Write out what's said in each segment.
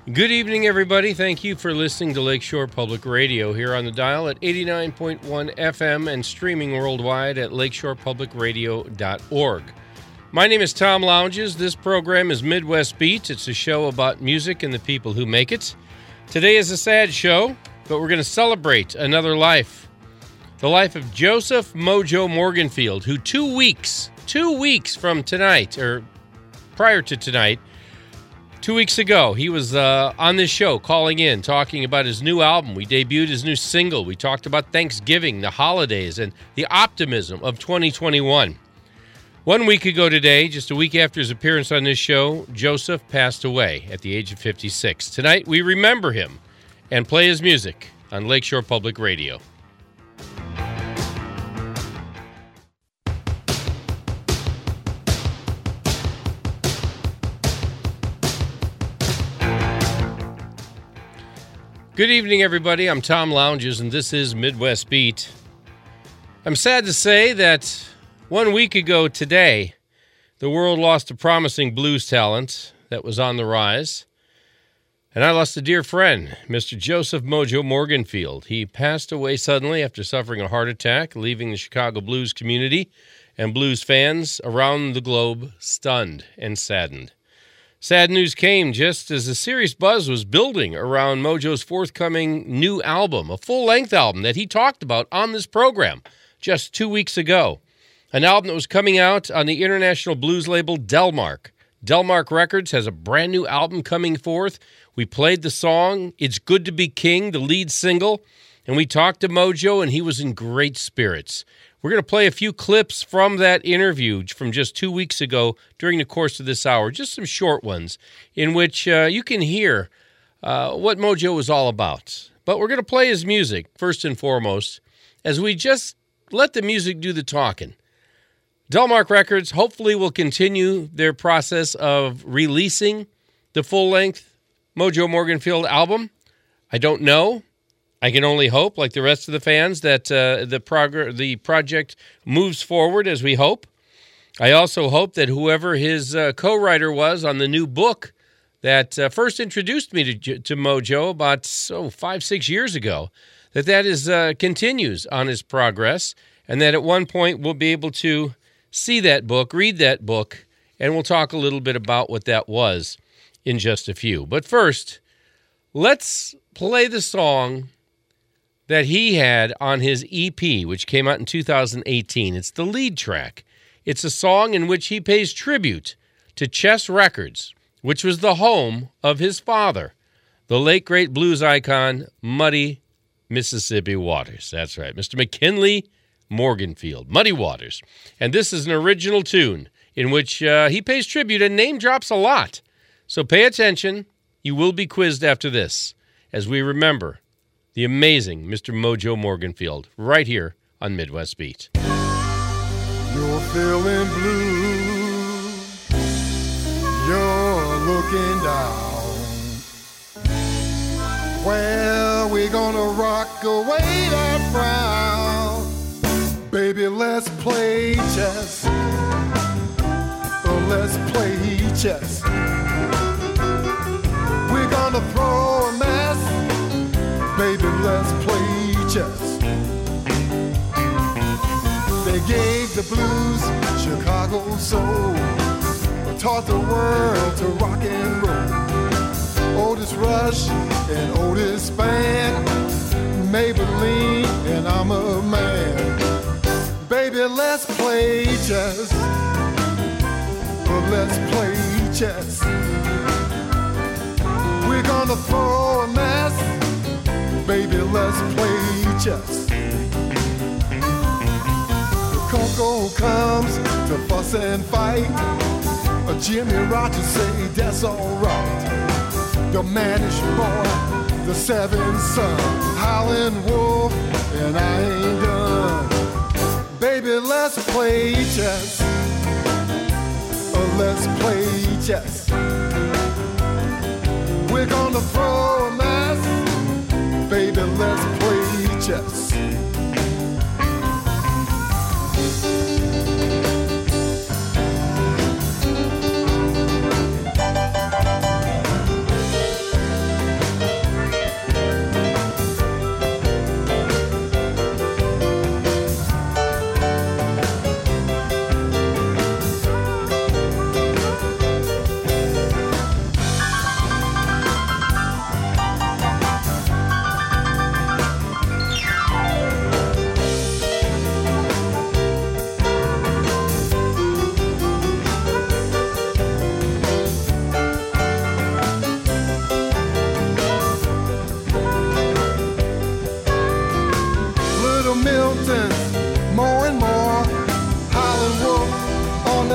Good evening, everybody. Thank you for listening to Lakeshore Public Radio here on the dial at 89.1 FM and streaming worldwide at lakeshorepublicradio.org. My name is Tom Lounges. This program is Midwest Beat. It's a show about music and the people who make it. Today is a sad show, but we're going to celebrate another life. The life of Joseph Mojo Morganfield, who 2 weeks from tonight, or prior to tonight, 2 weeks ago, he was on this show calling in, talking about his new album. We debuted his new single. We talked about Thanksgiving, the holidays, and the optimism of 2021. 1 week ago today, just a week after his appearance on this show, Joseph passed away at the age of 56. Tonight, we remember him and play his music on Lakeshore Public Radio. Good evening, everybody. I'm Tom Lounges, and this is Midwest Beat. I'm sad to say that 1 week ago today, the world lost a promising blues talent that was on the rise, and I lost a dear friend, Mr. Joseph Mojo Morganfield. He passed away suddenly after suffering a heart attack, leaving the Chicago blues community and blues fans around the globe stunned and saddened. Sad news came just as a serious buzz was building around Mojo's forthcoming new album, a full-length album that he talked about on this program just 2 weeks ago. An album that was coming out on the international blues label Delmark. Delmark Records has a brand new album coming forth. We played the song, It's Good to Be King, the lead single, and we talked to Mojo, and he was in great spirits. We're going to play a few clips from that interview from just 2 weeks ago during the course of this hour, just some short ones, in which you can hear what Mojo was all about. But we're going to play his music, first and foremost, as we just let the music do the talking. Delmark Records hopefully will continue their process of releasing the full-length Mojo Morganfield album. I don't know. I can only hope, like the rest of the fans, that the project moves forward as we hope. I also hope that whoever his co-writer was on the new book that first introduced me to Mojo about 5-6 years ago, that continues on his progress, and that at one point we'll be able to see that book, read that book, and we'll talk a little bit about what that was in just a few. But first, let's play the song that he had on his EP, which came out in 2018. It's the lead track. It's a song in which he pays tribute to Chess Records, which was the home of his father, the late great blues icon, Muddy Mississippi Waters. That's right, Mr. McKinley Morganfield, Muddy Waters. And this is an original tune in which he pays tribute and name drops a lot. So pay attention. You will be quizzed after this as we remember the amazing Mr. Mojo Morganfield, right here on Midwest Beat. You're feeling blue, you're looking down. Well, we're gonna rock away that frown. Baby, let's play chess. Oh, let's play chess. We're gonna throw a mess. Baby, let's play chess. They gave the blues Chicago soul, taught the world to rock and roll. Otis Rush and Otis Spann, Maybelline and I'm a man. Baby, let's play chess. Well, let's play chess. We're gonna throw a mess. Baby, let's play chess. The Coco comes to fuss and fight. Jimmy Rogers say that's alright. The Manish Boy, the Seventh Son, Howlin' Wolf, and I ain't done. Baby, let's play chess. Let's play chess. We're gonna throw a mess. Baby, let's play chess.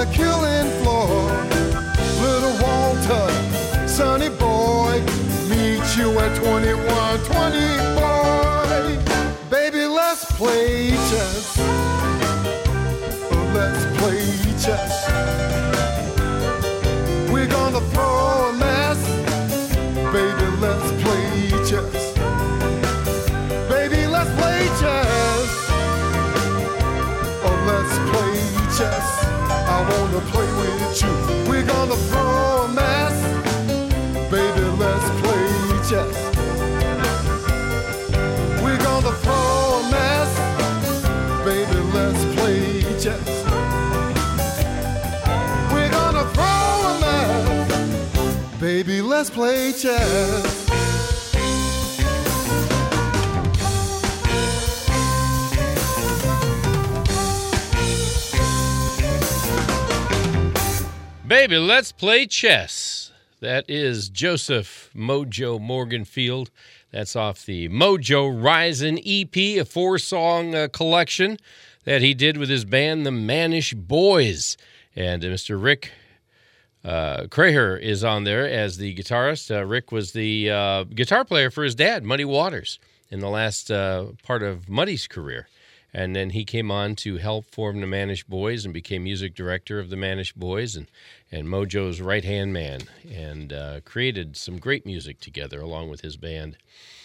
the killing floor. Little Walter, sonny boy, meet you at 2120, boy. Baby, let's play chess. Let's play chess. We're gonna throw a mess. Baby, let's play chess. Baby, let's play chess. Oh, let's play chess. I wanna play with you. We're gonna throw a mess. Baby, let's play chess. We're gonna throw a mess. Baby, let's play chess. We're gonna throw a mess. Baby, let's play chess. Baby, let's play chess. That is Joseph Mojo Morganfield. That's off the Mojo Rising EP, a 4-song collection that he did with his band, the Mannish Boys. And Mr. Rick Craher is on there as the guitarist. Rick was the guitar player for his dad, Muddy Waters, in the last part of Muddy's career. And then he came on to help form the Mannish Boys and became music director of the Mannish Boys and Mojo's right-hand man, and created some great music together along with his band.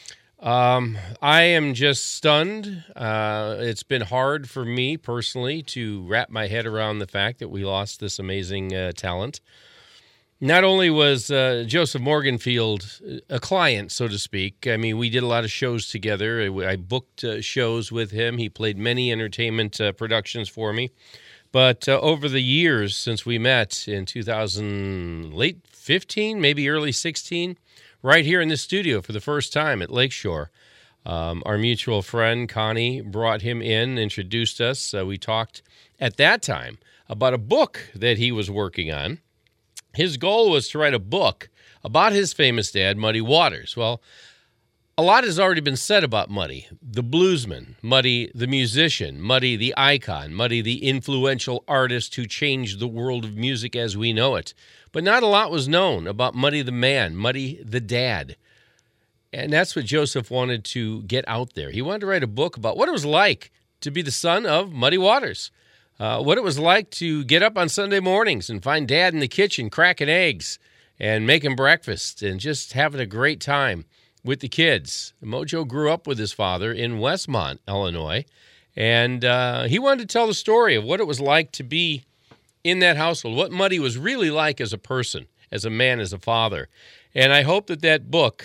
I am just stunned. It's been hard for me personally to wrap my head around the fact that we lost this amazing talent. Not only was Joseph Morganfield a client, so to speak. I mean, we did a lot of shows together. I booked shows with him. He played many entertainment productions for me. But over the years since we met in 2000, late 15, maybe early 16, right here in the studio for the first time at Lakeshore, our mutual friend Connie brought him in, introduced us. We talked at that time about a book that he was working on. His goal was to write a book about his famous dad, Muddy Waters. Well, a lot has already been said about Muddy, the bluesman, Muddy the musician, Muddy the icon, Muddy the influential artist who changed the world of music as we know it. But not a lot was known about Muddy the man, Muddy the dad. And that's what Joseph wanted to get out there. He wanted to write a book about what it was like to be the son of Muddy Waters. What it was like to get up on Sunday mornings and find Dad in the kitchen cracking eggs and making breakfast and just having a great time with the kids. Mojo grew up with his father in Westmont, Illinois, and he wanted to tell the story of what it was like to be in that household, what Muddy was really like as a person, as a man, as a father. And I hope that that book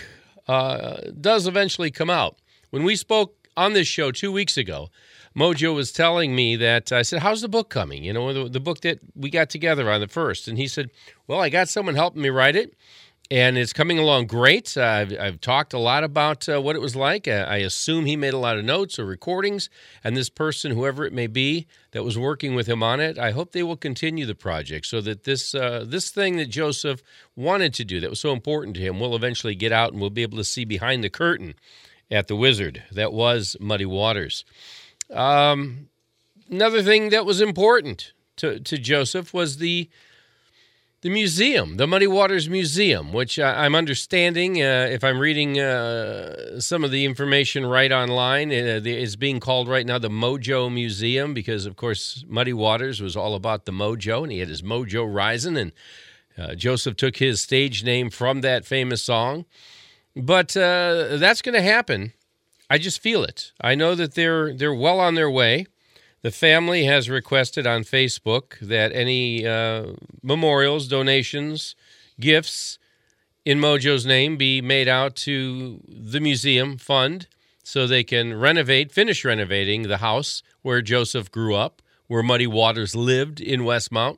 does eventually come out. When we spoke on this show 2 weeks ago, Mojo was telling me that, I said, how's the book coming? You know, the book that we got together on the first. And he said, well, I got someone helping me write it, and it's coming along great. I've talked a lot about what it was like. I assume he made a lot of notes or recordings, and this person, whoever it may be, that was working with him on it, I hope they will continue the project so that this thing that Joseph wanted to do that was so important to him will eventually get out and we'll be able to see behind the curtain at the Wizard that was Muddy Waters. Another thing that was important to Joseph was the museum, the Muddy Waters Museum, which I'm understanding, if I'm reading some of the information right online, is being called right now the Mojo Museum because, of course, Muddy Waters was all about the mojo, and he had his Mojo Rising, and Joseph took his stage name from that famous song. But that's going to happen. I just feel it. I know that they're well on their way. The family has requested on Facebook that any memorials, donations, gifts in Mojo's name be made out to the museum fund so they can finish renovating the house where Joseph grew up, where Muddy Waters lived in Westmont.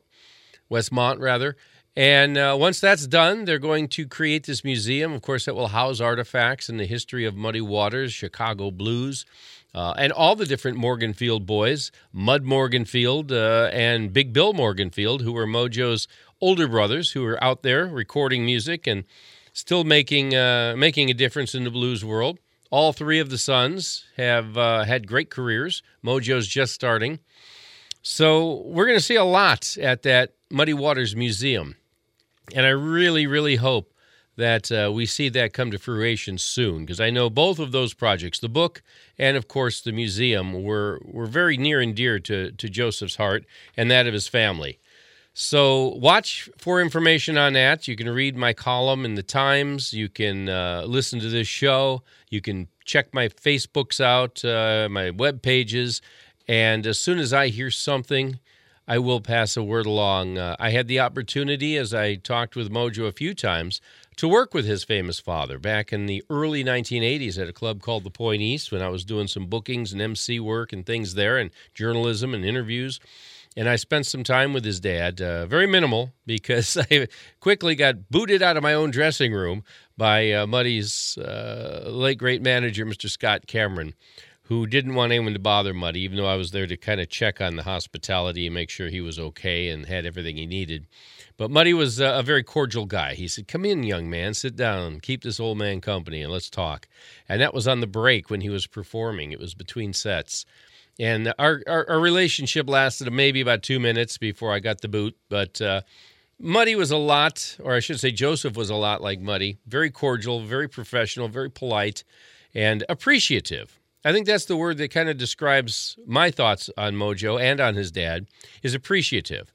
And once that's done, they're going to create this museum, of course, that will house artifacts in the history of Muddy Waters, Chicago blues, and all the different Morganfield boys, Mud Morganfield and Big Bill Morganfield, who were Mojo's older brothers, who were out there recording music and still making a difference in the blues world. All three of the sons have had great careers. Mojo's just starting. So we're going to see a lot at that Muddy Waters Museum. And I really, really hope that we see that come to fruition soon, because I know both of those projects, the book and, of course, the museum, were very near and dear to Joseph's heart and that of his family. So watch for information on that. You can read my column in the Times. You can listen to this show. You can check my Facebooks out, my web pages. And as soon as I hear something, I will pass a word along. I had the opportunity, as I talked with Mojo a few times, to work with his famous father back in the early 1980s at a club called the Point East when I was doing some bookings and MC work and things there and journalism and interviews. And I spent some time with his dad, very minimal, because I quickly got booted out of my own dressing room by Muddy's late great manager, Mr. Scott Cameron, who didn't want anyone to bother Muddy, even though I was there to kind of check on the hospitality and make sure he was okay and had everything he needed. But Muddy was a very cordial guy. He said, "Come in, young man, sit down, keep this old man company, and let's talk." And that was on the break when he was performing. It was between sets. And our relationship lasted maybe about 2 minutes before I got the boot. But Muddy was a lot, or I should say Joseph was a lot like Muddy, very cordial, very professional, very polite, and appreciative. I think that's the word that kind of describes my thoughts on Mojo and on his dad, is appreciative.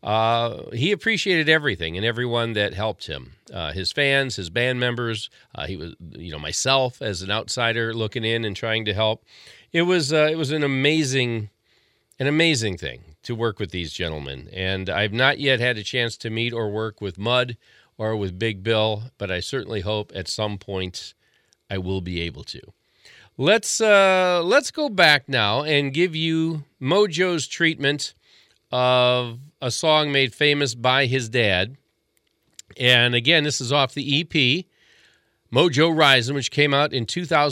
He appreciated everything and everyone that helped him. His fans, his band members, he was, myself as an outsider looking in and trying to help. It was an amazing thing to work with these gentlemen. And I've not yet had a chance to meet or work with Mud or with Big Bill, but I certainly hope at some point I will be able to. Let's go back now and give you Mojo's treatment of a song made famous by his dad. And again, this is off the EP, Mojo Rising, which came out in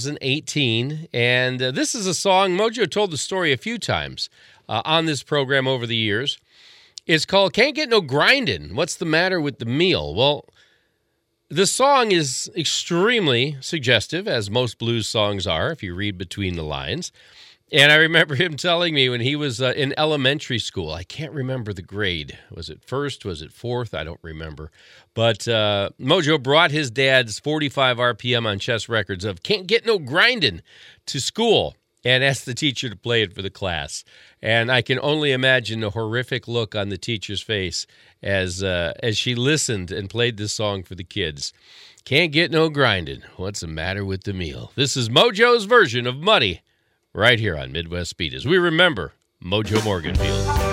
2018. And this is a song, Mojo told the story a few times on this program over the years. It's called Can't Get No Grindin'. What's the Matter with the Meal? Well, the song is extremely suggestive, as most blues songs are, if you read between the lines. And I remember him telling me when he was in elementary school, I can't remember the grade. Was it first? Was it fourth? I don't remember. But Mojo brought his dad's 45 RPM on chess records of Can't Get No Grindin' to school and asked the teacher to play it for the class. And I can only imagine the horrific look on the teacher's face as she listened and played this song for the kids. Can't get no grindin'. What's the matter with the meal? This is Mojo's version of Muddy right here on Midwest Beat as we remember Mojo Morganfield.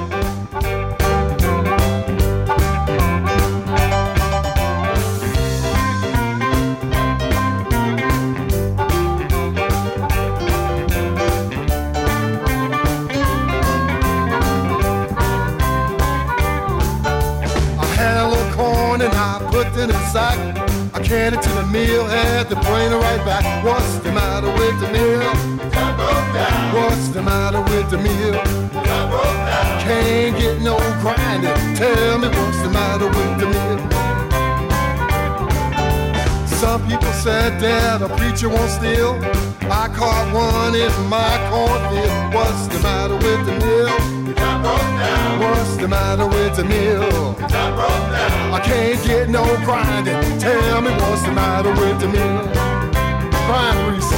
In a sack, I carried it to the mill, had to bring it right back. What's the matter with the mill? What's the matter with the mill? Can't get no grinding. Tell me what's the matter with the mill? Some people said that a preacher won't steal. I caught one in my cornfield. What's the matter with the mill? What's the matter with the mill? I can't get no grinding. Tell me what's the matter with the mill? Grind, Reese.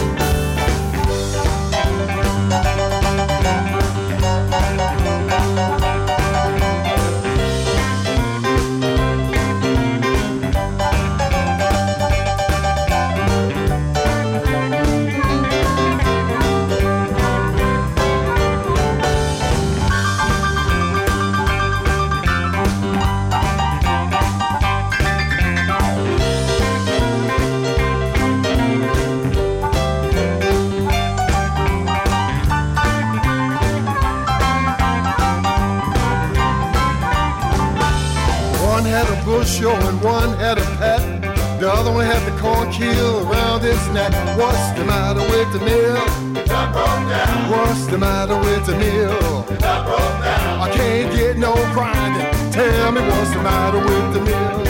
Show and one had a pet. The other one had the corn keel around his neck. What's the matter with the mill? What's the matter with the mill? I can't get no grinding. Tell me what's the matter with the mill?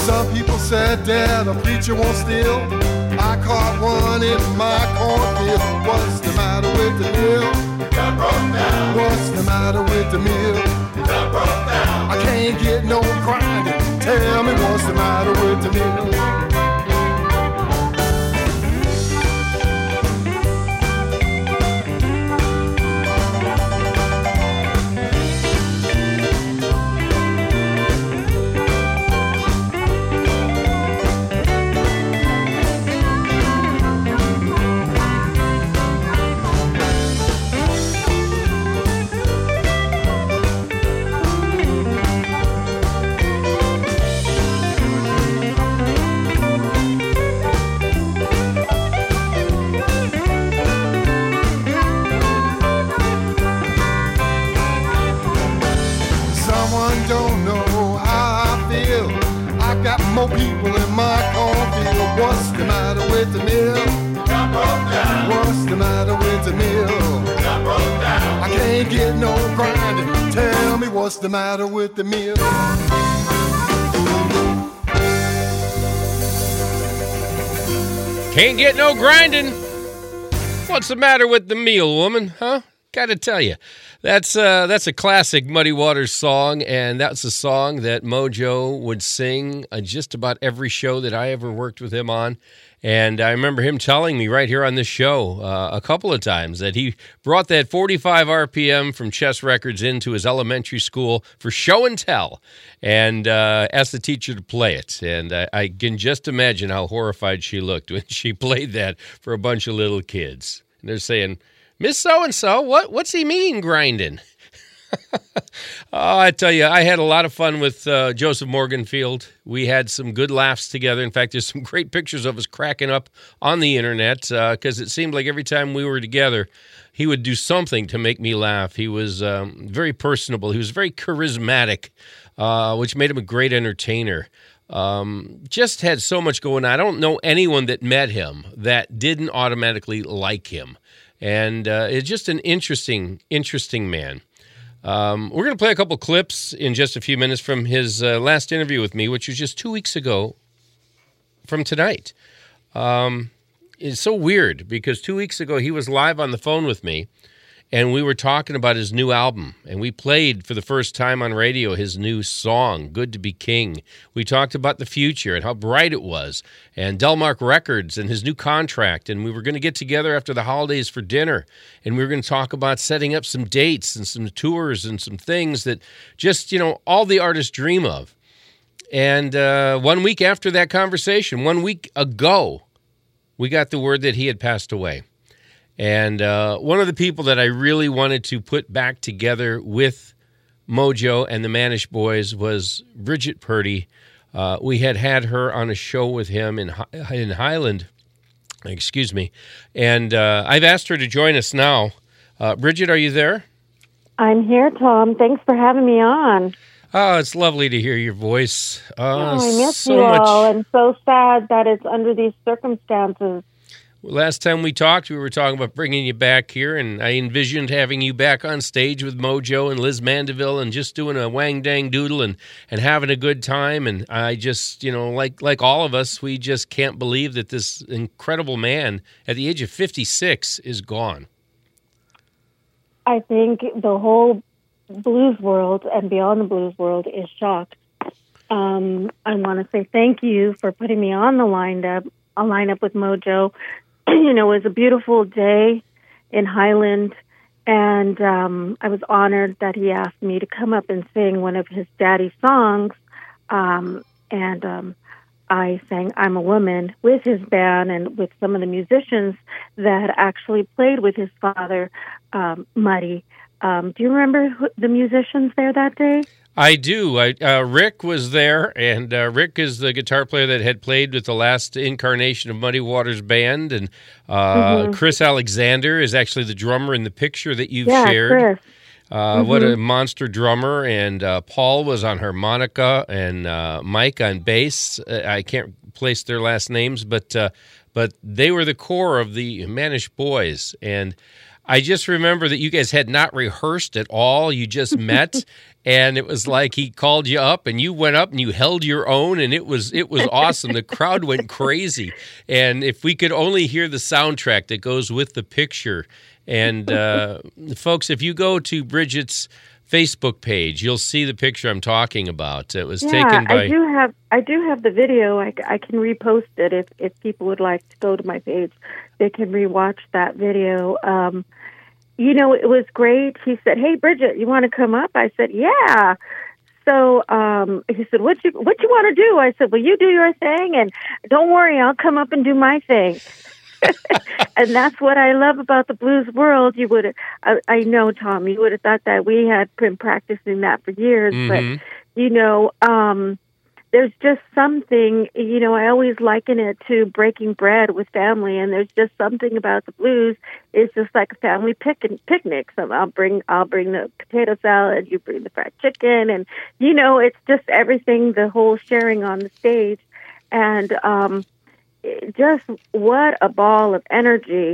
Some people said that a preacher won't steal. I caught one in my cornfield. What's the matter with the mill? Got broke down. What's the matter with the mill? Got broke down. I can't get no grinding. Tell me what's the matter with the mill? More people in my cornfield. What's the matter with the mill? Got broke down. What's the matter with the mill? Got broke down. I can't get no grinding. Tell me what's the matter with the mill? Can't get no grinding. What's the matter with the meal, woman? Huh? Gotta tell you. That's a classic Muddy Waters song, and that's a song that Mojo would sing on just about every show that I ever worked with him on. And I remember him telling me right here on this show a couple of times that he brought that 45 RPM from Chess Records into his elementary school for show and tell, and asked the teacher to play it. And I can just imagine how horrified she looked when she played that for a bunch of little kids. And they're saying, Miss So-and-so, what's he mean, grinding? Oh, I tell you, I had a lot of fun with Joseph Morganfield. We had some good laughs together. In fact, there's some great pictures of us cracking up on the internet because it seemed like every time we were together, he would do something to make me laugh. He was very personable. He was very charismatic, which made him a great entertainer. Just had so much going on. I don't know anyone that met him that didn't automatically like him. And it's just an interesting man. We're going to play a couple clips in just a few minutes from his last interview with me, which was just 2 weeks ago from tonight. It's so weird because 2 weeks ago he was live on the phone with me, and we were talking about his new album, and we played for the first time on radio his new song, Good to Be King. We talked about the future and how bright it was, and Delmark Records and his new contract, and we were going to get together after the holidays for dinner, and we were going to talk about setting up some dates and some tours and some things that just, all the artists dream of. And 1 week after that conversation, 1 week ago, we got the word that he had passed away. And one of the people that I really wanted to put back together with Mojo and the Manish Boys was Bridget Purdy. We had her on a show with him in Highland, and I've asked her to join us now. Bridget, are you there? I'm here, Tom. Thanks for having me on. Oh, it's lovely to hear your voice. I miss you all, and so sad that it's under these circumstances. Last time we talked, we were talking about bringing you back here, and I envisioned having you back on stage with Mojo and Liz Mandeville and just doing a wang-dang doodle and having a good time. And I just, like all of us, we just can't believe that this incredible man at the age of 56 is gone. I think the whole blues world and beyond the blues world is shocked. I want to say thank you for putting me on the lineup with Mojo. It was a beautiful day in Highland, and I was honored that he asked me to come up and sing one of his daddy songs, and I sang I'm a Woman with his band and with some of the musicians that actually played with his father, Muddy. Do you remember the musicians there that day? I do. Rick was there, and Rick is the guitar player that had played with the last incarnation of Muddy Waters Band, and Chris Alexander is actually the drummer in the picture that you've shared. Chris. What a monster drummer, and Paul was on harmonica, and Mike on bass. I can't place their last names, but they were the core of the Manish Boys, and I just remember that you guys had not rehearsed at all. You just met, And it was like he called you up, and you went up and you held your own, and it was awesome. The crowd went crazy. And if we could only hear the soundtrack that goes with the picture. And folks, if you go to Bridget's Facebook page, you'll see the picture I'm talking about. It was taken by... I do have the video. I can repost it if people would like to go to my page. They can rewatch that video. It was great. He said, "Hey, Bridget, you want to come up?" I said, "Yeah." So he said, "What you want to do?" I said, "Well, you do your thing, and don't worry, I'll come up and do my thing." And that's what I love about the blues world. I know, Tom, you would have thought that we had been practicing that for years, but there's just something, I always liken it to breaking bread with family, and there's just something about the blues. It's just like a family picnic. So I'll bring the potato salad, you bring the fried chicken, and, it's just everything, the whole sharing on the stage. And just what a ball of energy,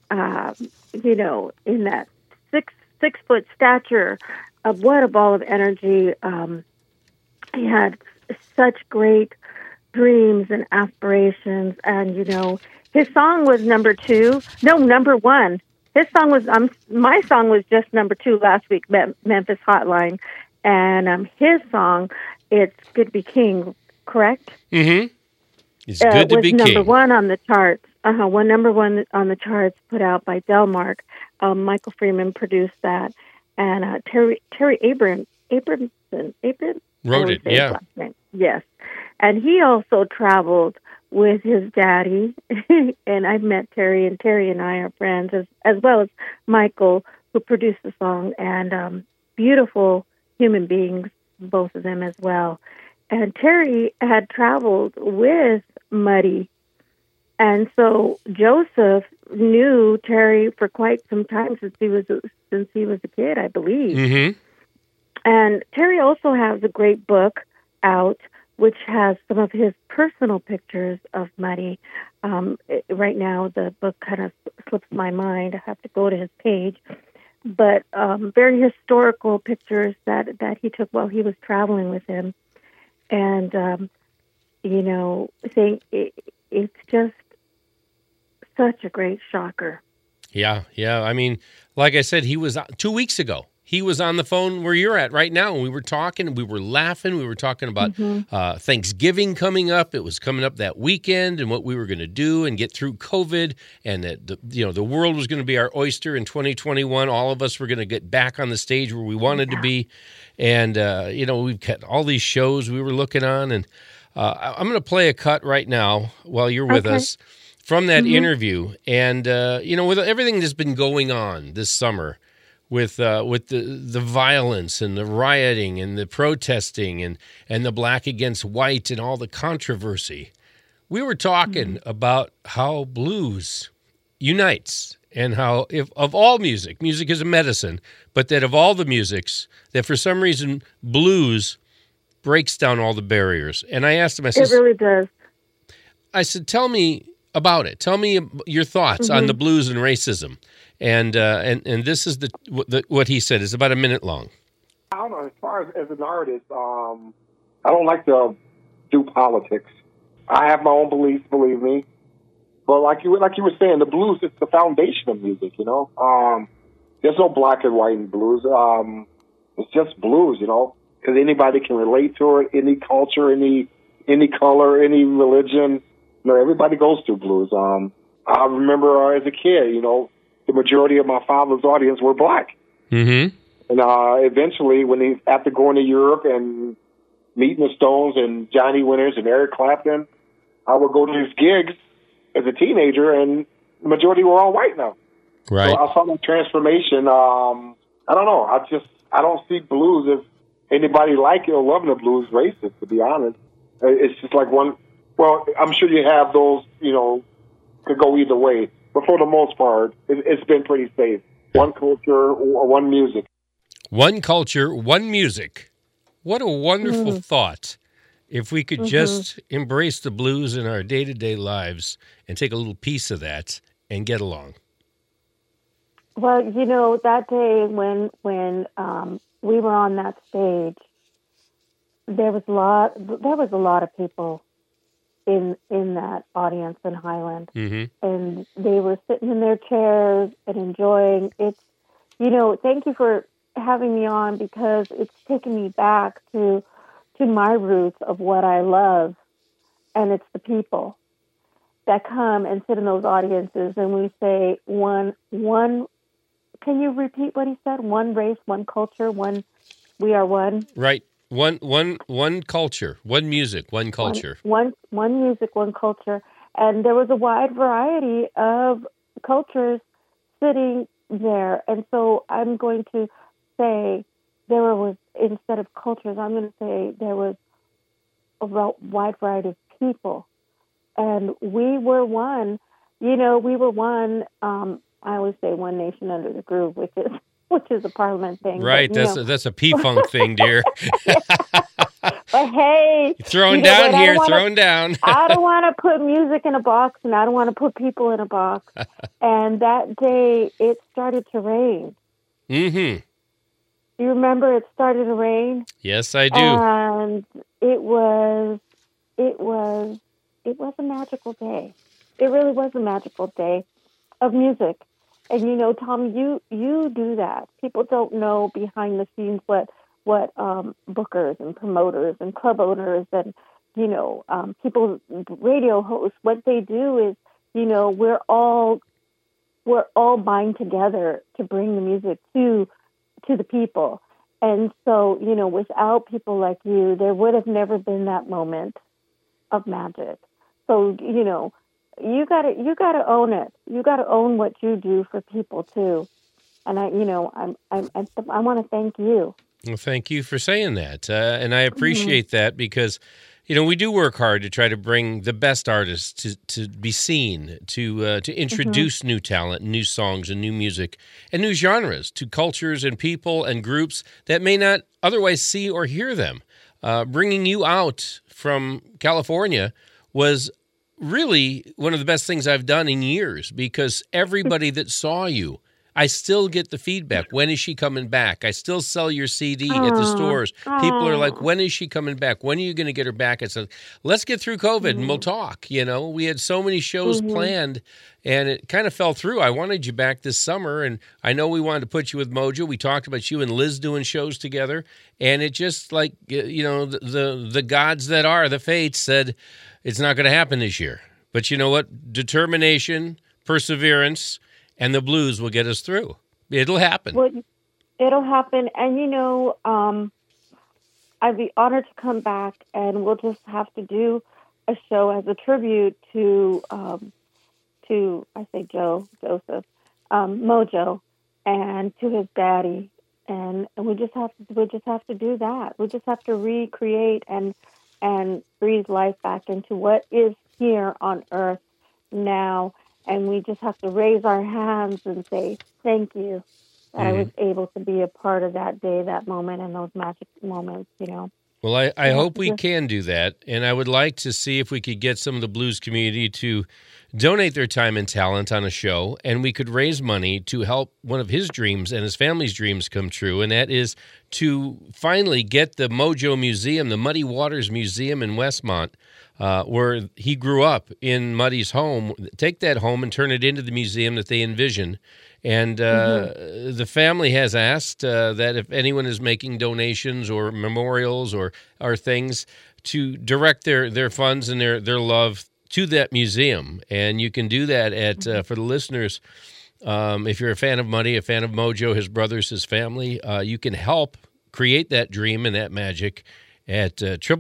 in that six foot stature, of what a ball of energy. He had such great dreams and aspirations, and his song was number 1. His song was my song was just number 2 last week, Memphis Hotline, and his song, "It's Good to Be King," correct? Mm-hmm. It's good to be king. Was number 1 on the charts. Number 1 on the charts, put out by Delmark. Michael Freeman produced that, and Terry Abramson wrote it, yeah. Yes. And he also traveled with his daddy, and I've met Terry, and Terry and I are friends, as well as Michael, who produced the song, and beautiful human beings, both of them as well. And Terry had traveled with Muddy, and so Joseph knew Terry for quite some time, since he was a kid, I believe. Mm-hmm. And Terry also has a great book out, which has some of his personal pictures of Muddy. Right now, the book kind of slips my mind. I have to go to his page. But very historical pictures that he took while he was traveling with him. And, saying it's just such a great shocker. Yeah. I mean, like I said, he was 2 weeks ago. He was on the phone where you're at right now, and we were talking, we were laughing, we were talking about Thanksgiving coming up. It was coming up that weekend, and what we were going to do and get through COVID, and that the world was going to be our oyster in 2021. All of us were going to get back on the stage where we wanted to be, and we've got all these shows we were looking on, and I'm going to play a cut right now while you're with us from that interview, and with everything that's been going on this summer. With the violence and the rioting and the protesting and the black against white and all the controversy, we were talking about how blues unites, and how, if of all music is a medicine, but that of all the musics, that for some reason blues breaks down all the barriers. And I asked him, I said, it really does. I said, tell me about it. Tell me your thoughts on the blues and racism. And this is what he said. It's about a minute long. I don't know. As far as an artist, I don't like to do politics. I have my own beliefs, believe me. But like you were saying, the blues is the foundation of music. There's no black and white in blues. It's just blues. Because anybody can relate to it. Any culture, any color, any religion. Everybody goes through blues. I remember as a kid, the majority of my father's audience were black. Mm-hmm. And eventually, after going to Europe and meeting the Stones and Johnny Winters and Eric Clapton, I would go to his gigs as a teenager, and the majority were all white now. Right. So I saw that transformation. I don't know. I don't see blues as anybody like it or loving the blues racist, to be honest. It's just like one. Well, I'm sure you have those, could go either way. But for the most part, it's been pretty safe. One culture, one music. One culture, one music. What a wonderful thought. If we could just embrace the blues in our day-to-day lives and take a little piece of that and get along. Well, that day when we were on that stage, there was a lot of people in that audience in Highland, and they were sitting in their chairs and enjoying. It's, thank you for having me on, because it's taken me back to my roots of what I love, and it's the people that come and sit in those audiences, and we say one. Can you repeat what he said? One race, one culture, we are one. Right. One culture, one music, one culture. One music, one culture. And there was a wide variety of cultures sitting there. And so I'm going to say instead of cultures, I'm going to say there was a wide variety of people. And we were one. We were one. I always say one nation under the groove, which is a Parliament thing. Right, but, that's a P-Funk thing, dear. But hey, throwing down. I don't want to put music in a box, and I don't want to put people in a box. And that day, it started to rain. Mm-hmm. You remember it started to rain? Yes, I do. And it was a magical day. It really was a magical day of music. And Tom, you do that. People don't know behind the scenes what bookers and promoters and club owners and people, radio hosts, what they do is we're all bind together to bring the music to the people. And so without people like you, there would have never been that moment of magic. So you gotta own it. You gotta own what you do for people too. And I want to thank you. Well, thank you for saying that, and I appreciate that, because we do work hard to try to bring the best artists to be seen, to introduce new talent, new songs, and new music, and new genres to cultures and people and groups that may not otherwise see or hear them. Bringing you out from California was really one of the best things I've done in years, because everybody that saw you, I still get the feedback. When is she coming back? I still sell your CD at the stores. People are like, when is she coming back? When are you going to get her back? I said, let's get through COVID and we'll talk. We had so many shows planned, and it kind of fell through. I wanted you back this summer, and I know we wanted to put you with Mojo. We talked about you and Liz doing shows together, and it just the gods that are, the fates said it's not going to happen this year. But you know what? Determination, perseverance, and the blues will get us through. It'll happen. Well, it'll happen. And, I'd be honored to come back, and we'll just have to do a show as a tribute to Joseph, Mojo, and to his daddy. And we just have to do that. We just have to recreate and breathe life back into what is here on earth now. And we just have to raise our hands and say, thank you that I was able to be a part of that day, that moment, and those magic moments, Well, I hope we can do that. And I would like to see if we could get some of the blues community to donate their time and talent on a show, and we could raise money to help one of his dreams and his family's dreams come true, and that is to finally get the Mojo Museum, the Muddy Waters Museum in Westmont, where he grew up in Muddy's home, take that home and turn it into the museum that they envision. And the family has asked that if anyone is making donations or memorials or things, to direct their funds and their love to that museum. And you can do that at for the listeners, if you're a fan of Muddy, a fan of Mojo, his brothers, his family, you can help create that dream and that magic at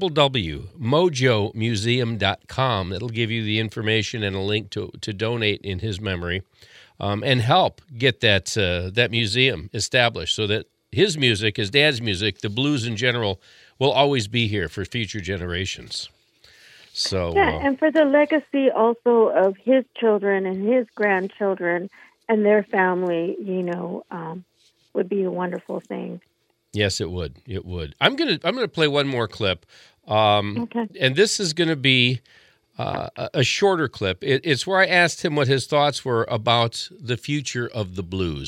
www.mojomuseum.com. That'll give you the information and a link to donate in his memory, and help get that museum established so that his music, his dad's music, the blues in general, will always be here for future generations. So and for the legacy also of his children and his grandchildren and their family, would be a wonderful thing. Yes, it would. It would. I'm gonna play one more clip, Okay. And this is going to be a shorter clip. It's where I asked him what his thoughts were about the future of the blues.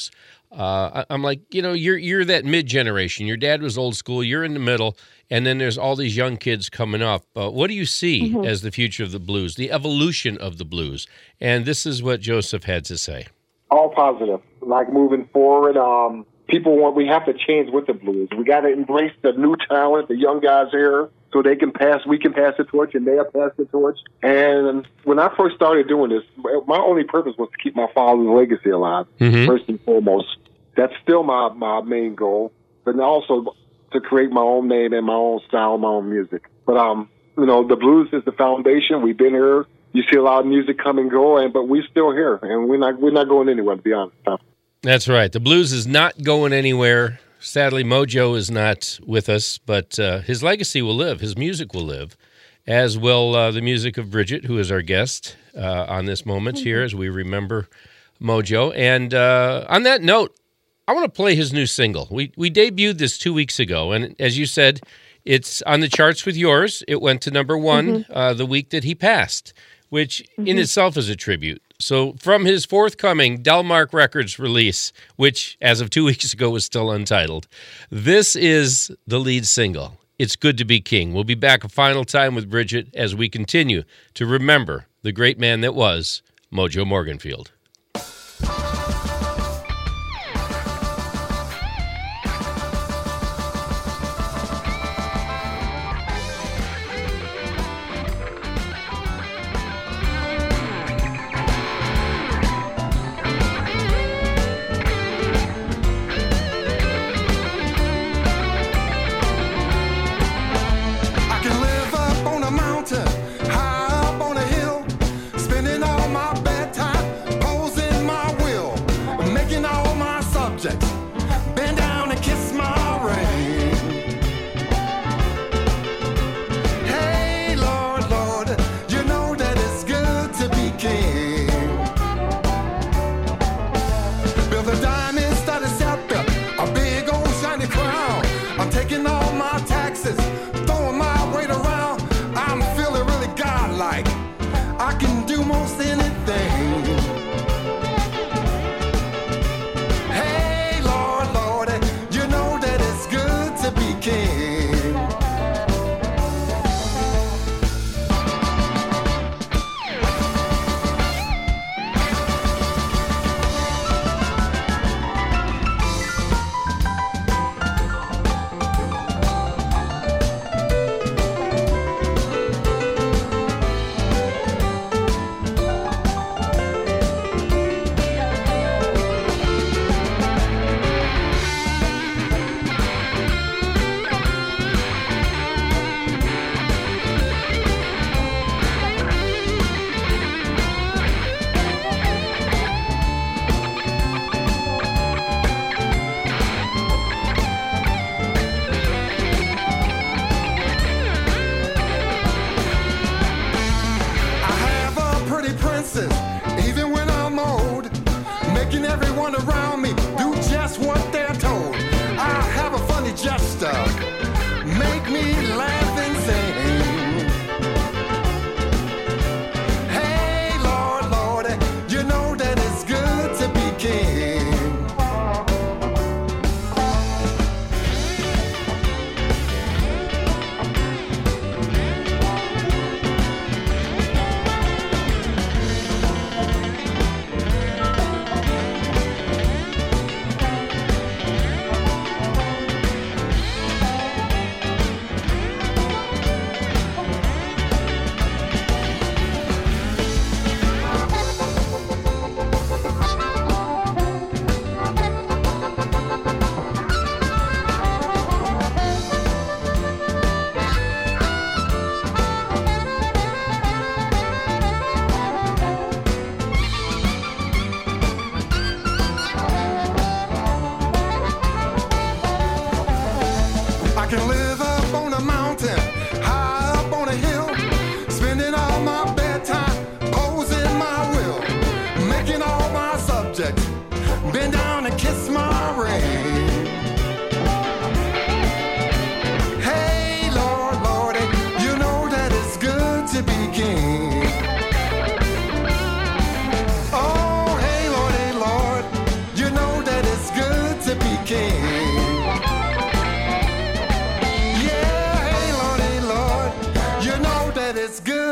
I'm like, you're that mid-generation. Your dad was old school. You're in the middle. And then there's all these young kids coming up. What do you see as the future of the blues, the evolution of the blues? And this is what Joseph had to say. All positive. Like moving forward, we have to change with the blues. We got to embrace the new talent, the young guys here, so we can pass the torch and they'll pass the torch. And when I first started doing this, my only purpose was to keep my father's legacy alive, first and foremost. That's still my main goal, but also to create my own name and my own style, my own music. But, the blues is the foundation. We've been here. You see a lot of music come and go, but we're still here, and we're not going anywhere, to be honest. That's right. The blues is not going anywhere. Sadly, Mojo is not with us, but his legacy will live. His music will live, as will the music of Bridget, who is our guest on this moment here as we remember Mojo. And on that note, I want to play his new single. We debuted this 2 weeks ago, and as you said, it's on the charts with yours. It went to number one the week that he passed, which in itself is a tribute. So from his forthcoming Delmark Records release, which as of 2 weeks ago was still untitled, this is the lead single. It's Good to Be King. We'll be back a final time with Bridget as we continue to remember the great man that was Mojo Morganfield.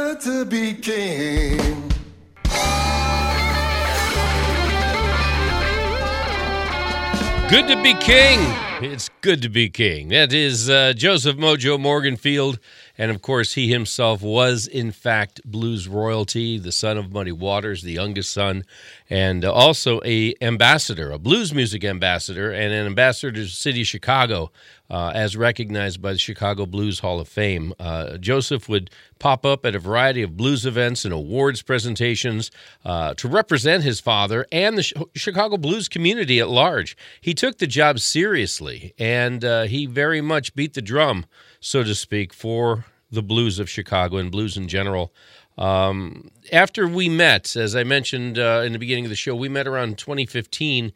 good to be king. Good to be king. It's good to be king. That is Joseph Mojo Morganfield. And, of course, he himself was, in fact, blues royalty, the son of Muddy Waters, the youngest son, and also a ambassador, a blues music ambassador, and an ambassador to the city of Chicago, as recognized by the Chicago Blues Hall of Fame. Joseph would pop up at a variety of blues events and awards presentations to represent his father and the Chicago blues community at large. He took the job seriously, and he very much beat the drum, so to speak, for the blues of Chicago and blues in general. After we met, as I mentioned in the beginning of the show, we met around 2015.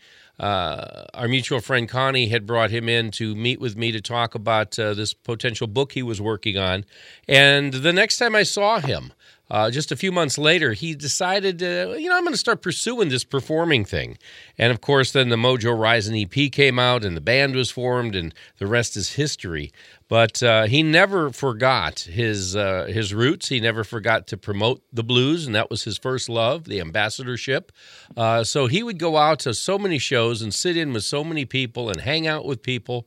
Our mutual friend Connie had brought him in to meet with me to talk about this potential book he was working on. And the next time I saw him, just a few months later, he decided, I'm going to start pursuing this performing thing. And, of course, then the Mojo Rising EP came out and the band was formed and the rest is history. But he never forgot his roots. He never forgot to promote the blues, and that was his first love, the ambassadorship. So he would go out to so many shows and sit in with so many people and hang out with people.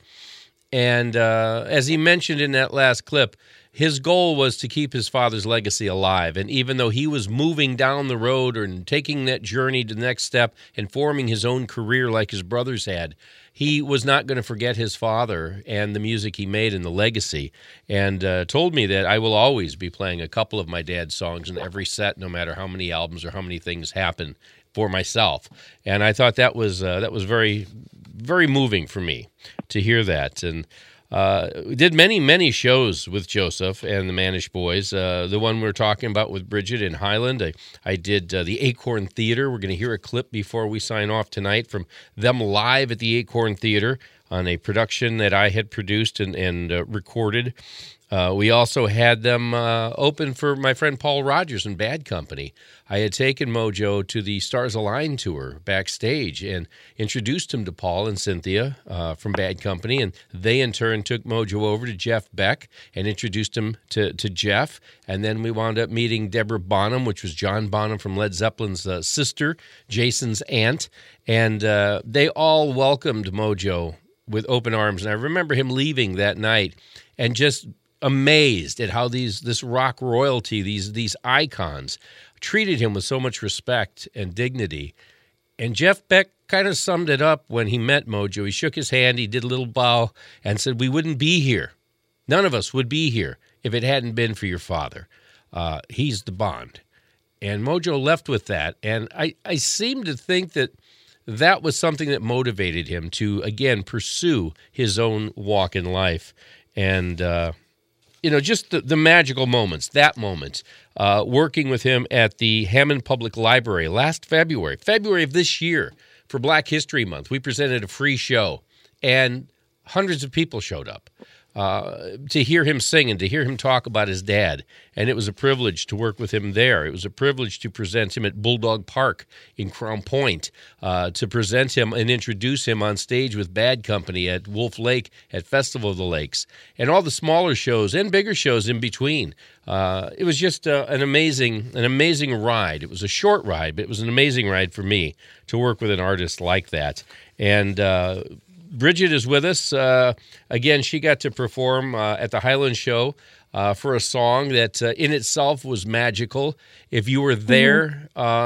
And as he mentioned in that last clip, his goal was to keep his father's legacy alive. And even though he was moving down the road and taking that journey to the next step and forming his own career like his brothers had, he was not going to forget his father and the music he made and the legacy. And told me that I will always be playing a couple of my dad's songs in every set, no matter how many albums or how many things happen, for myself. And I thought that was very, very moving for me to hear that. And we did many, many shows with Joseph and the Manish Boys. The one we're talking about with Bridget in Highland. I did the Acorn Theater. We're going to hear a clip before we sign off tonight from them live at the Acorn Theater on a production that I had produced and recorded. We also had them open for my friend Paul Rogers and Bad Company. I had taken Mojo to the Stars Align tour backstage and introduced him to Paul and Cynthia from Bad Company, and they in turn took Mojo over to Jeff Beck and introduced him to Jeff. And then we wound up meeting Deborah Bonham, which was John Bonham from Led Zeppelin's sister, Jason's aunt, and they all welcomed Mojo with open arms. And I remember him leaving that night and just amazed at how this rock royalty, these icons, treated him with so much respect and dignity. And Jeff Beck kind of summed it up when he met Mojo. He shook his hand, he did a little bow, and said, "We wouldn't be here. None of us would be here if it hadn't been for your father. He's the bond." And Mojo left with that. And I seem to think that was something that motivated him to, again, pursue his own walk in life. And just the magical moments, that moment, working with him at the Hammond Public Library last February of this year for Black History Month. We presented a free show, and hundreds of people showed up to hear him sing and to hear him talk about his dad. And it was a privilege to work with him there. It was a privilege to present him at Bulldog Park in Crown Point, to present him and introduce him on stage with Bad Company at Wolf Lake at Festival of the Lakes, and all the smaller shows and bigger shows in between. It was just an amazing ride. It was a short ride, but it was an amazing ride for me to work with an artist like that. And Bridget is with us. Again, she got to perform at the Highland Show for a song that in itself was magical. If you were there,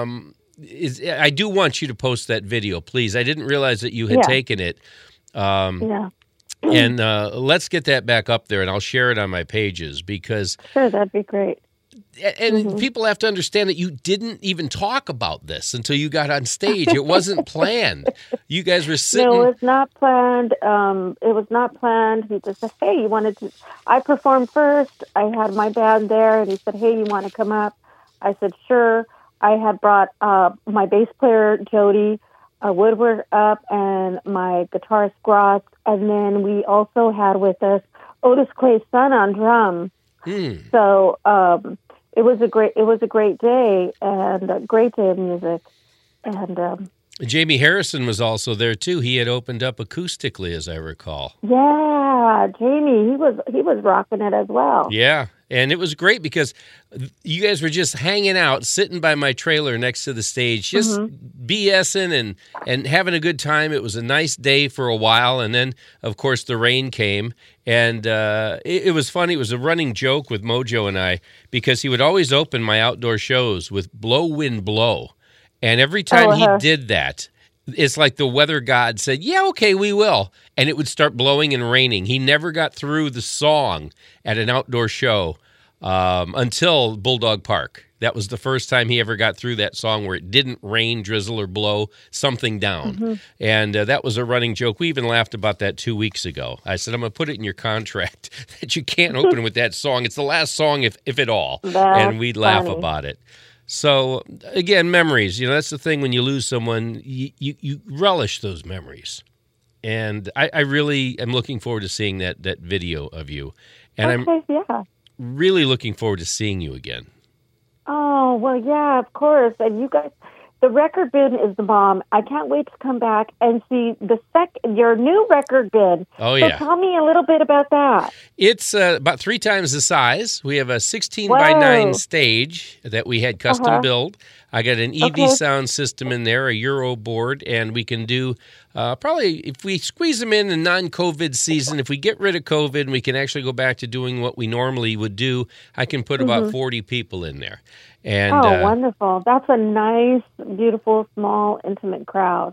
I do want you to post that video, please. I didn't realize that you had taken it. And let's get that back up there, and I'll share it on my pages because... Sure, that'd be great. And people have to understand that you didn't even talk about this until you got on stage. It wasn't planned. You guys were sitting... No, it's not planned. It was not planned. He just said, "Hey, you wanted to..." I performed first. I had my band there, and he said, "Hey, you want to come up?" I said, "Sure." I had brought my bass player, Jody Woodward, up, and my guitarist, Gross. And then we also had with us Otis Clay's son on drum. So it was a great day, and a great day of music. And Jamie Harrison was also there too. He had opened up acoustically, as I recall. Yeah, Jamie, he was rocking it as well. Yeah, And it was great because you guys were just hanging out, sitting by my trailer next to the stage, just BSing and having a good time. It was a nice day for a while. And then, of course, the rain came. And it was funny. It was a running joke with Mojo and I because he would always open my outdoor shows with Blow, Wind, Blow. And every time he did that, it's like the weather god said, yeah, okay, we will. And it would start blowing and raining. He never got through the song at an outdoor show until Bulldog Park. That was the first time he ever got through that song where it didn't rain, drizzle, or blow something down. And that was a running joke. We even laughed about that 2 weeks ago. I said, I'm going to put it in your contract that you can't open with that song. It's the last song, if at all. And we'd laugh about it. So, again, memories. You know, that's the thing when you lose someone, you relish those memories. And I really am looking forward to seeing that video of you. And I'm really looking forward to seeing you again. Oh, well, yeah, of course. And you guys, the record bin is the bomb. I can't wait to come back and see your new record bin. Oh, yeah. So tell me a little bit about that. It's about 3 times the size. We have a 16 by 9 stage that we had custom built. I got an EV sound system in there, a Euro board, and we can do probably, if we squeeze them in the non-COVID season, if we get rid of COVID and we can actually go back to doing what we normally would do, I can put about 40 people in there. And, wonderful. That's a nice, beautiful, small, intimate crowd.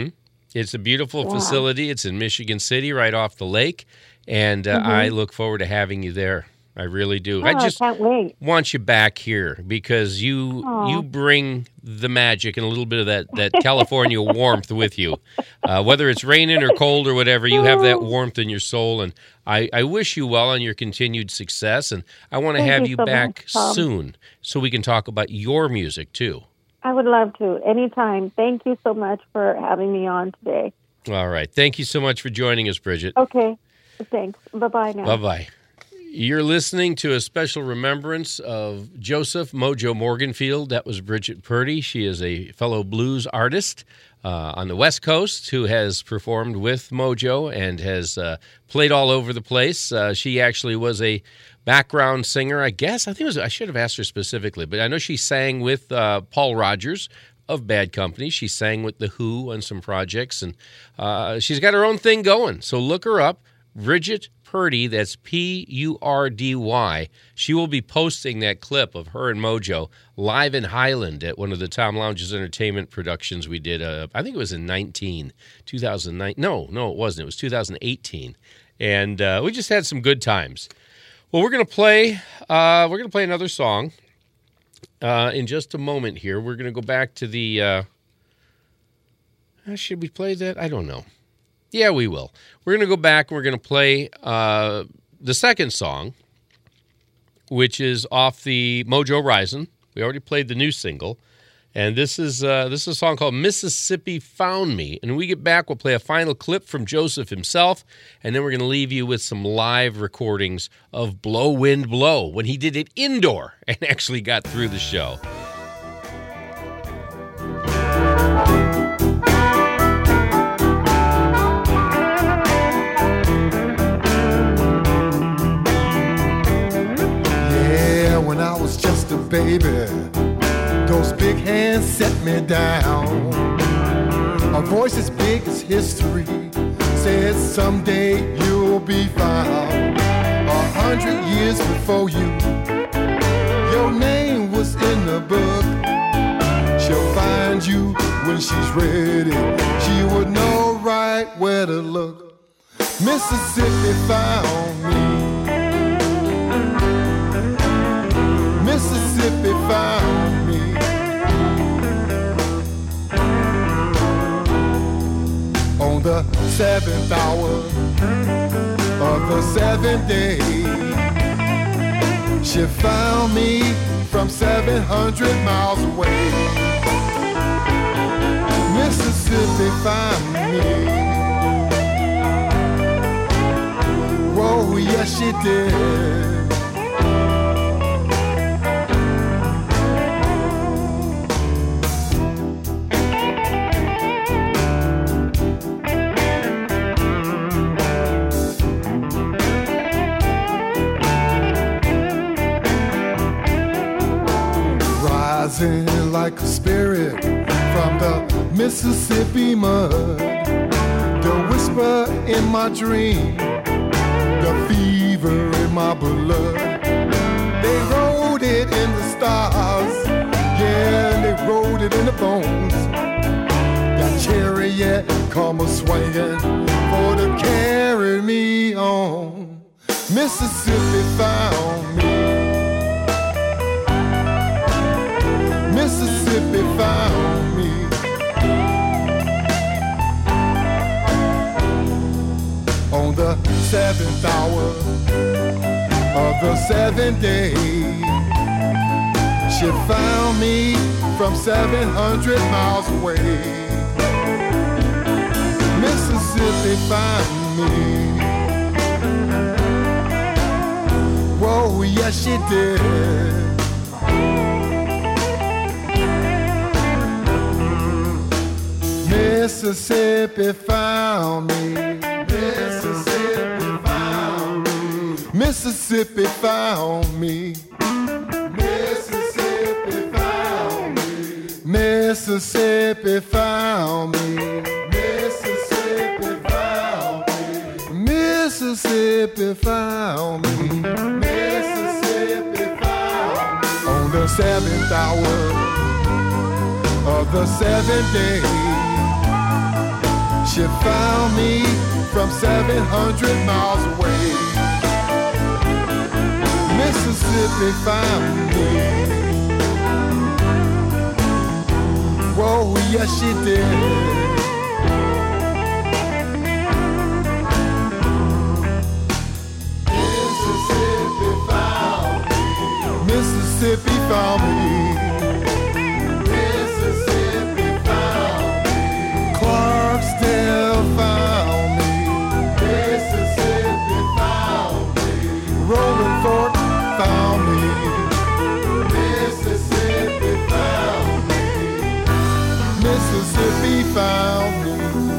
It's a beautiful facility. It's in Michigan City, right off the lake, and I look forward to having you there. I really do. I just can't wait. Want you back here because you bring the magic and a little bit of that California warmth with you. Whether it's raining or cold or whatever, you have that warmth in your soul, and I wish you well on your continued success, and I want to have you so back soon so we can talk about your music, too. I would love to. Anytime. Thank you so much for having me on today. All right. Thank you so much for joining us, Bridget. Okay. Thanks. Bye-bye now. Bye-bye. You're listening to a special remembrance of Joseph Mojo Morganfield. That was Bridget Purdy. She is a fellow blues artist on the West Coast who has performed with Mojo and has played all over the place. She actually was a background singer, I guess. I should have asked her specifically, but I know she sang with Paul Rogers of Bad Company. She sang with The Who on some projects, and she's got her own thing going. So look her up, Bridget Purdy, that's Purdy. She will be posting that clip of her and Mojo live in Highland at one of the Tom Lounge's entertainment productions we did. I think it was in 2009. No, it wasn't. It was 2018. And we just had some good times. Well, we're going to play another song in just a moment here. We're going to go back to the should we play that? I don't know. Yeah, we will. We're going to go back and we're going to play the second song, which is off the Mojo Rising. We already played the new single, and this is a song called Mississippi Found Me. And when we get back, we'll play a final clip from Joseph himself, and then we're going to leave you with some live recordings of Blow, Wind, Blow when he did it indoor and actually got through the show. Baby, those big hands set me down. A voice as big as history said someday you'll be found. 100 years before you, your name was in the book. She'll find you when she's ready. She would know right where to look. Mississippi found me. Mississippi found me. On the 7th hour of the 7th day, she found me from 700 miles away. Mississippi found me. Whoa, yes she did. rising like a spirit from the Mississippi mud. The whisper in my dream, the fever in my blood. They wrote it in the stars, yeah, and they wrote it in the bones. That chariot come a-swinging for to carry me on. Mississippi found me. Mississippi found me. On the 7th hour of the 7th day, she found me from 700 miles away. Mississippi found me. Whoa, yes she did. Mississippi found me. Mississippi found me. Mississippi found me. Mississippi found me. Mississippi found me. Mississippi found me. Mississippi found me. Mississippi found me. On the 7th hour of the 7th day, she found me from 700 miles away. Mississippi found me. Whoa, yes she did. Mississippi found me. Mississippi found me. Mississippi found me. Clarksdale found me. Mississippi found me. Rolling Fork found me. Mississippi found me. Mississippi found me.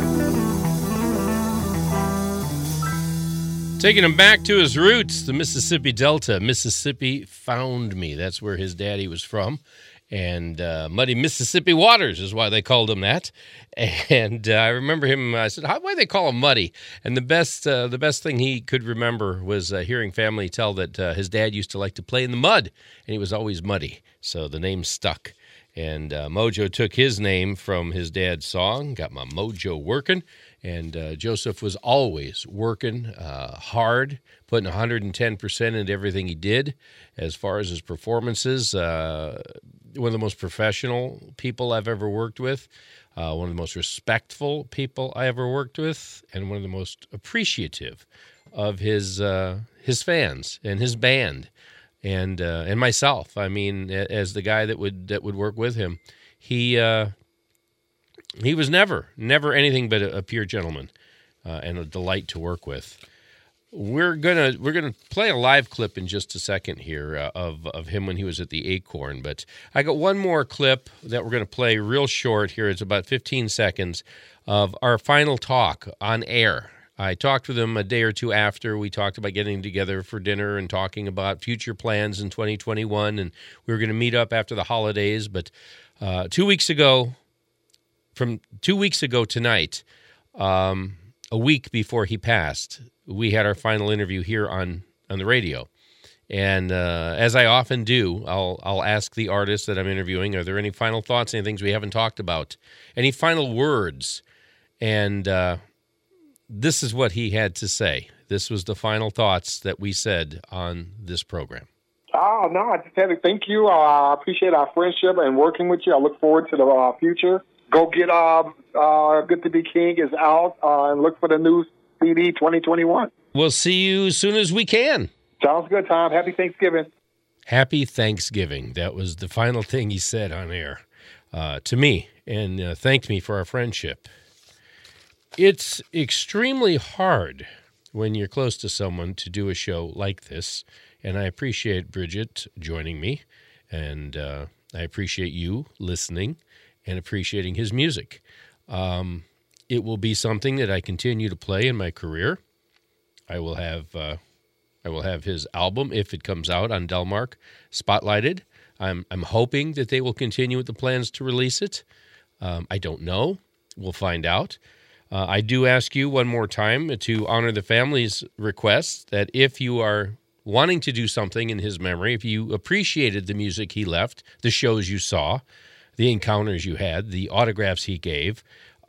Taking him back to his roots, the Mississippi Delta. Mississippi found me. That's where his daddy was from. And Muddy Mississippi Waters is why they called him that. And I remember him, I said, why do they call him Muddy? And the best thing he could remember was hearing family tell that his dad used to like to play in the mud, and he was always muddy. So the name stuck. And Mojo took his name from his dad's song, Got My Mojo Working. And Joseph was always working hard, putting 110% into everything he did. As far as his performances, one of the most professional people I've ever worked with, one of the most respectful people I ever worked with, and one of the most appreciative of his fans and his band and myself. I mean, as the guy that would work with him, he was never anything but a pure gentleman and a delight to work with. We're gonna play a live clip in just a second here of him when he was at the Acorn, but I got one more clip that we're gonna play real short here. It's about 15 seconds of our final talk on air. I talked with him a day or two after. We talked about getting together for dinner and talking about future plans in 2021, and we were going to meet up after the holidays. But 2 weeks ago, from 2 weeks ago tonight, a week before he passed, we had our final interview here on the radio. And as I often do, I'll ask the artist that I'm interviewing, are there any final thoughts, any things we haven't talked about, any final words? And this is what he had to say. This was the final thoughts that we said on this program. Oh, no, I just had to thank you. I appreciate our friendship and working with you. I look forward to the future. Go get Good to Be King is out, and look for the new CD 2021. We'll see you as soon as we can. Sounds good, Tom. Happy Thanksgiving. Happy Thanksgiving. That was the final thing he said on air to me, and thanked me for our friendship. It's extremely hard when you're close to someone to do a show like this, and I appreciate Bridget joining me, and I appreciate you listening and appreciating his music. It will be something that I continue to play in my career. I will have his album, if it comes out, on Delmark, spotlighted. I'm hoping that they will continue with the plans to release it. I don't know. We'll find out. I do ask you one more time to honor the family's request that if you are wanting to do something in his memory, if you appreciated the music he left, the shows you saw, the encounters you had, the autographs he gave,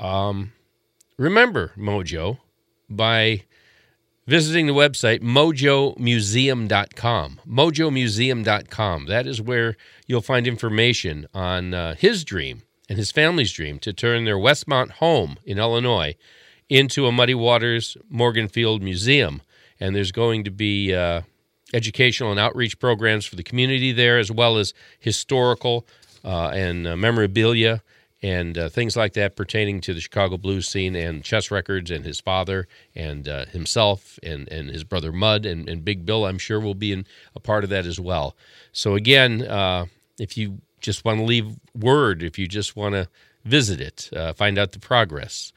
remember Mojo by visiting the website mojomuseum.com. Mojomuseum.com. That is where you'll find information on his dream and his family's dream to turn their Westmont home in Illinois into a Muddy Waters Morganfield Museum. And there's going to be educational and outreach programs for the community there, as well as historical and memorabilia and things like that pertaining to the Chicago blues scene and chess records, and his father and himself and his brother Mud and Big Bill, I'm sure, will be a part of that as well. So again, if you just want to leave word, if you just want to visit it, find out the progress,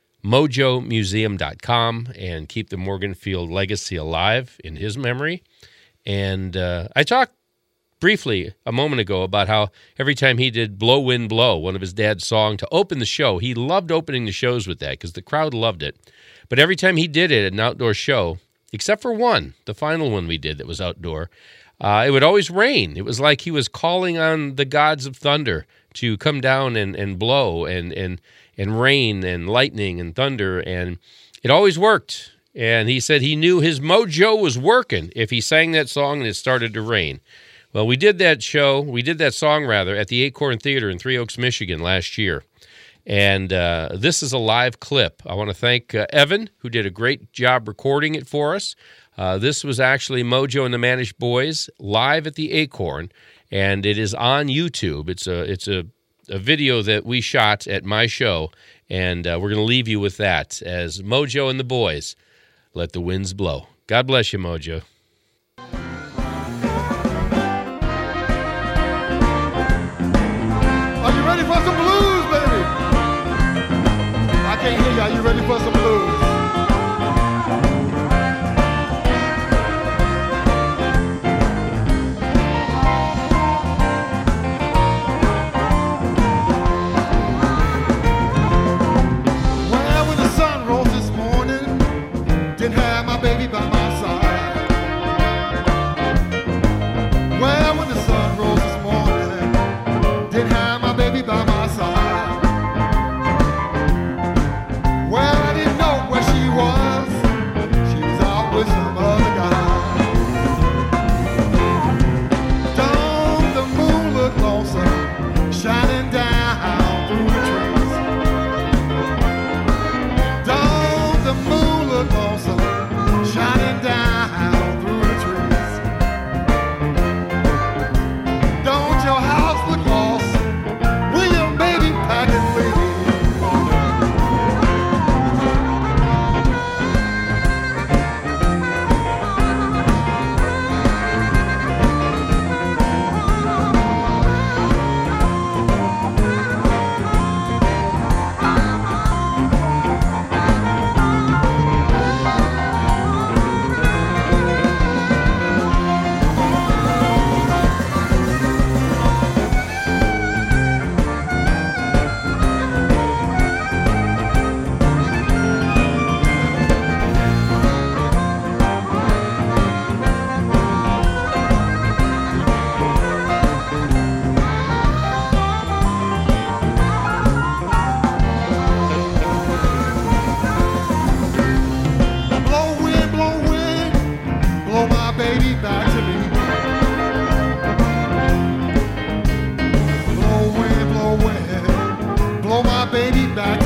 mojomuseum.com, and keep the Morganfield legacy alive in his memory. And I talked briefly a moment ago about how every time he did Blow, Wind, Blow, one of his dad's songs, to open the show, he loved opening the shows with that because the crowd loved it. But every time he did it at an outdoor show, except for one, the final one we did that was outdoor, it would always rain. It was like he was calling on the gods of thunder to come down and blow and rain and lightning and thunder, and it always worked. And he said he knew his mojo was working if he sang that song and it started to rain. Well, we did that song at the Acorn Theater in Three Oaks, Michigan last year. And this is a live clip. I want to thank Evan, who did a great job recording it for us. This was actually Mojo and the Manish Boys live at the Acorn, and it is on YouTube. It's a video that we shot at my show, and we're going to leave you with that as Mojo and the Boys, Let the Winds Blow. God bless you, Mojo. Are you ready for some blues, baby? I can't hear you. Are you ready for some blues? Well, when the sun rose this morning, didn't have my baby by my side. Well, when the sun rose this morning, didn't have my baby by my side. Well, I didn't know where she was. She was out with some other guy. Don't the moon look lonesome, shining down through the trees? Don't the moon look lonesome, shining down through the trees? Don't your house look lost? Will your baby pack and leave? Blow wind, blow my baby back to me. Blow wind, blow my baby back to me.